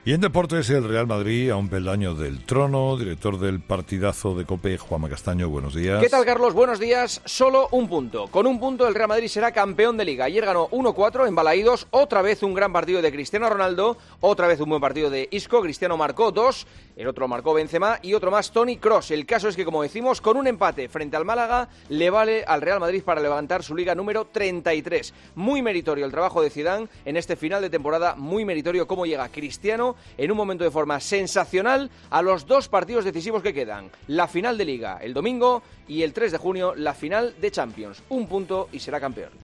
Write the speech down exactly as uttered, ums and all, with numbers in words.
Y en deportes, el Real Madrid a un peldaño del trono. Director del partidazo de COPE, Juanma Castaño, buenos días. ¿Qué tal, Carlos? Buenos días. Solo un punto. Con un punto el Real Madrid será campeón de Liga. Ayer ganó uno cuatro en Balaídos. Otra vez un gran partido de Cristiano Ronaldo. Otra vez un buen partido de Isco. Cristiano marcó dos. El otro marcó Benzema y otro más Toni Kroos. El caso es que, como decimos, con un empate frente al Málaga le vale al Real Madrid para levantar su Liga número treinta y tres. Muy meritorio el trabajo de Zidane en este final de temporada. Muy meritorio cómo llega Cristiano en un momento de forma sensacional a los dos partidos decisivos que quedan. La final de Liga el domingo y el tres de junio la final de Champions. Un punto y será campeón.